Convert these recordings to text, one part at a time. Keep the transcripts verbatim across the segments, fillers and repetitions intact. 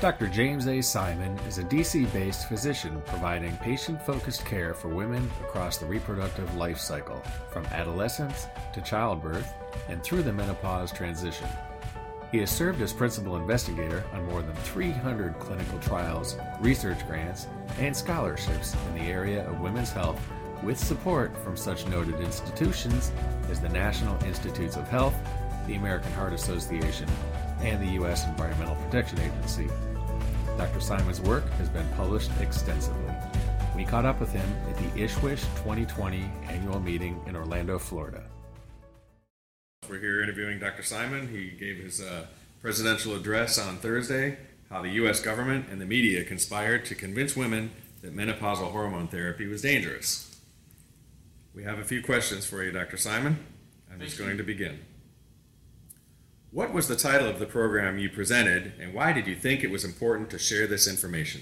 Doctor James A. Simon is a D C-based physician providing patient-focused care for women across the reproductive life cycle, from adolescence to childbirth and through the menopause transition. He has served as principal investigator on more than three hundred clinical trials, research grants, and scholarships in the area of women's health, with support from such noted institutions as the National Institutes of Health, the American Heart Association, and the U S Environmental Protection Agency. Doctor Simon's work has been published extensively. We caught up with him at the ISSWSH twenty twenty annual meeting in Orlando, Florida. We're here interviewing Doctor Simon. He gave his uh, presidential address on Thursday, how the U S government and the media conspired to convince women that menopausal hormone therapy was dangerous. We have a few questions for you, Doctor Simon. I'm just going to begin. What was the title of the program you presented, and why did you think it was important to share this information?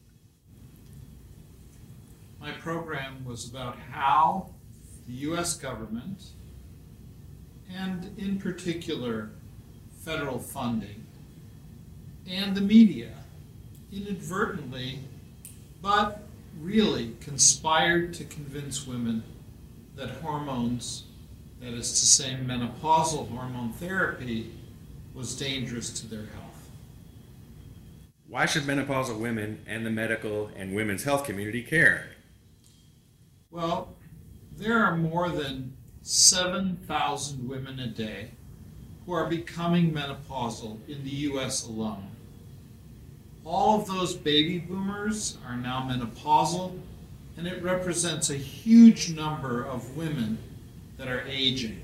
My program was about how the U S government, and in particular federal funding, and the media inadvertently, but really conspired to convince women that hormones, that is to say menopausal hormone therapy, was dangerous to their health. Why should menopausal women and the medical and women's health community care? Well, there are more than seven thousand women a day who are becoming menopausal in the U S alone. All of those baby boomers are now menopausal, and it represents a huge number of women that are aging.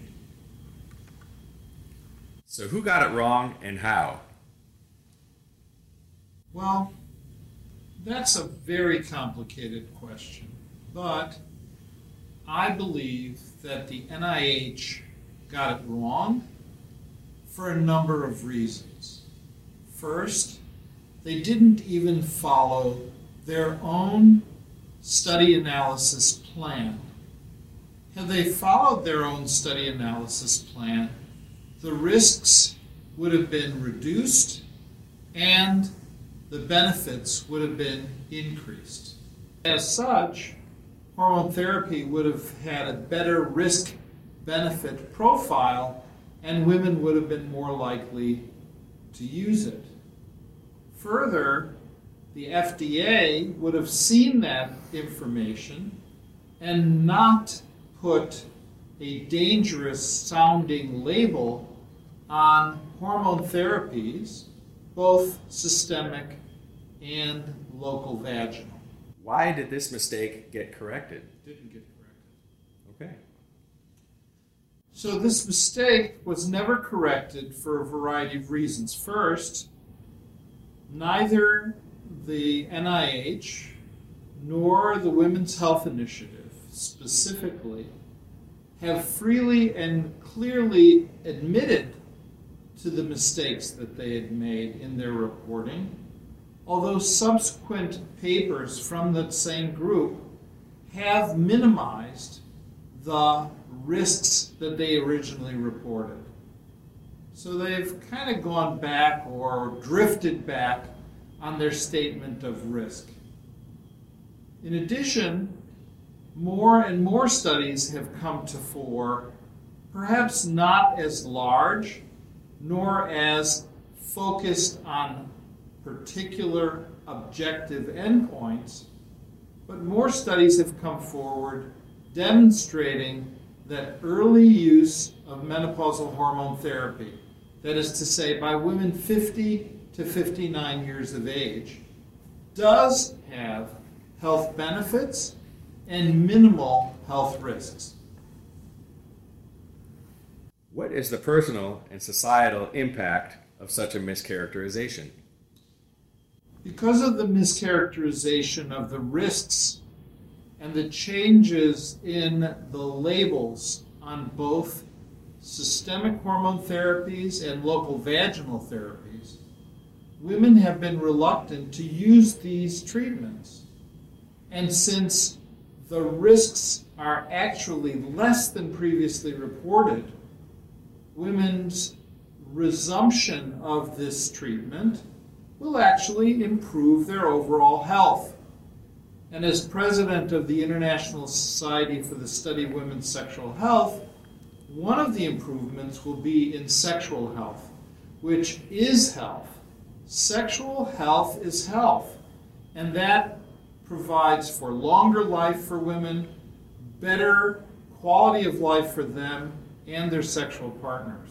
So who got it wrong and how? Well, that's a very complicated question, but I believe that the N I H got it wrong for a number of reasons. First, they didn't even follow their own study analysis plan. Had they followed their own study analysis plan, the risks would have been reduced and the benefits would have been increased. As such, hormone therapy would have had a better risk-benefit profile, and women would have been more likely to use it. Further, the F D A would have seen that information and not put a dangerous sounding label on hormone therapies, both systemic and local vaginal. Why did this mistake get corrected? Didn't get corrected. Okay. So this mistake was never corrected for a variety of reasons. First, neither the N I H nor the Women's Health Initiative specifically have freely and clearly admitted to the mistakes that they had made in their reporting, although subsequent papers from that same group have minimized the risks that they originally reported. So they've kind of gone back or drifted back on their statement of risk. In addition, more and more studies have come to fore, perhaps not as large nor as focused on particular objective endpoints, but more studies have come forward demonstrating that early use of menopausal hormone therapy, that is to say by women fifty to fifty-nine years of age, does have health benefits and minimal health risks. What is the personal and societal impact of such a mischaracterization? Because of the mischaracterization of the risks and the changes in the labels on both systemic hormone therapies and local vaginal therapies, women have been reluctant to use these treatments. And since the risks are actually less than previously reported, women's resumption of this treatment will actually improve their overall health. And as president of the International Society for the Study of Women's Sexual Health, one of the improvements will be in sexual health, which is health. Sexual health is health, and that provides for longer life for women, better quality of life for them and their sexual partners.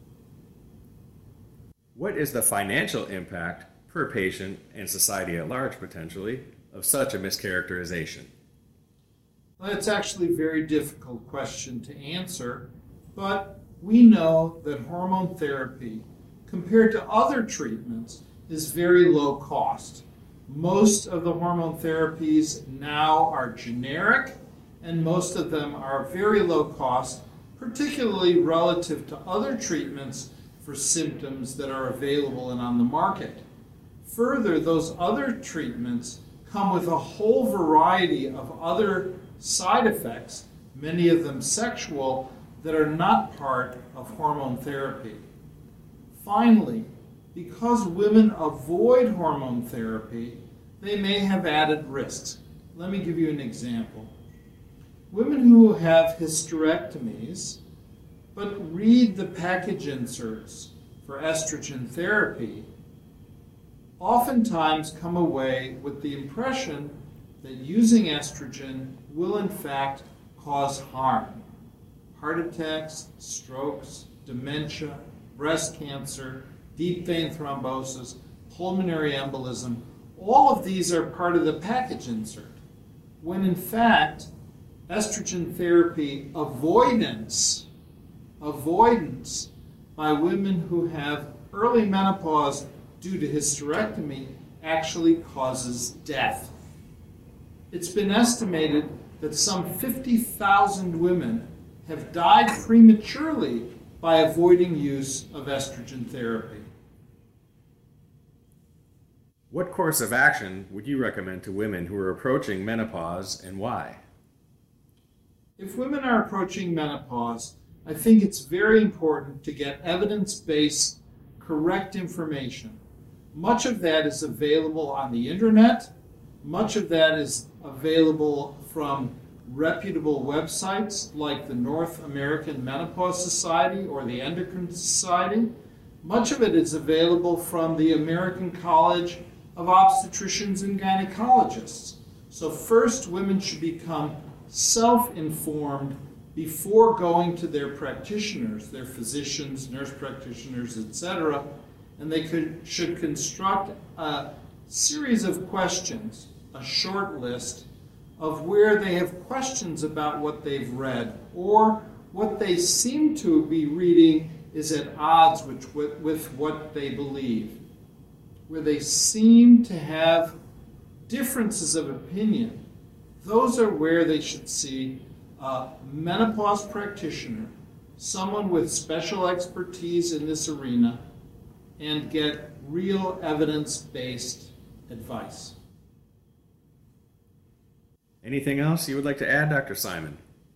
What is the financial impact per patient and society at large, potentially, of such a mischaracterization? Well, it's actually a very difficult question to answer, but we know that hormone therapy, compared to other treatments, is very low cost. Most of the hormone therapies now are generic, and most of them are very low cost, particularly relative to other treatments for symptoms that are available and on the market. Further, those other treatments come with a whole variety of other side effects, many of them sexual, that are not part of hormone therapy. Finally, because women avoid hormone therapy, they may have added risks. Let me give you an example. Women who have hysterectomies but read the package inserts for estrogen therapy oftentimes come away with the impression that using estrogen will in fact cause harm. Heart attacks, strokes, dementia, breast cancer, deep vein thrombosis, pulmonary embolism, all of these are part of the package insert, when in fact estrogen therapy avoidance, avoidance by women who have early menopause due to hysterectomy actually causes death. It's been estimated that some fifty thousand women have died prematurely by avoiding use of estrogen therapy. What course of action would you recommend to women who are approaching menopause, and why? If women are approaching menopause, I think it's very important to get evidence-based, correct information. Much of that is available on the internet. Much of that is available from reputable websites like the North American Menopause Society or the Endocrine Society. Much of it is available from the American College of Obstetricians and Gynecologists. So first, women should become self-informed before going to their practitioners, their physicians, nurse practitioners, et cetera, and they could, should construct a series of questions, a short list of where they have questions about what they've read, or what they seem to be reading is at odds with, with, with what they believe, where they seem to have differences of opinion. Those are where they should see a menopause practitioner, someone with special expertise in this arena, and get real evidence-based advice. Anything else you would like to add, Doctor Simon?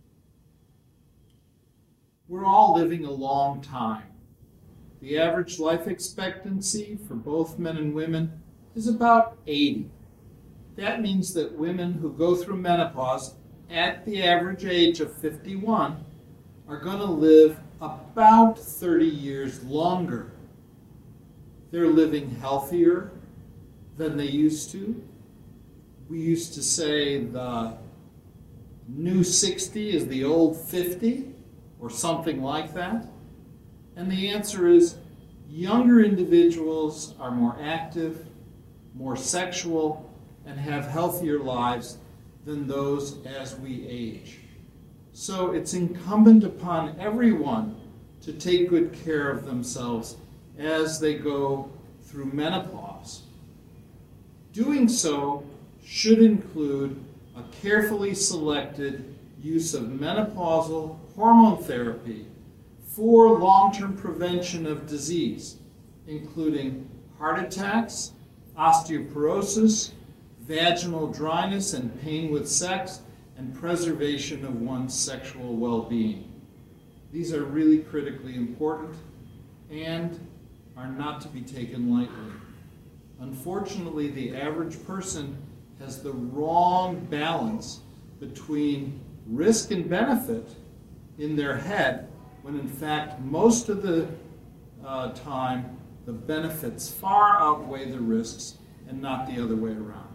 We're all living a long time. The average life expectancy for both men and women is about eighty. That means that women who go through menopause at the average age of fifty-one are going to live about thirty years longer. They're living healthier than they used to. We used to say the new sixty is the old fifty, or something like that. And the answer is younger individuals are more active, more sexual, and have healthier lives than those as we age. So it's incumbent upon everyone to take good care of themselves as they go through menopause. Doing so should include a carefully selected use of menopausal hormone therapy for long-term prevention of disease, including heart attacks, osteoporosis, vaginal dryness and pain with sex, and preservation of one's sexual well-being. These are really critically important and are not to be taken lightly. Unfortunately, the average person has the wrong balance between risk and benefit in their head, when in fact most of the uh, time the benefits far outweigh the risks and not the other way around.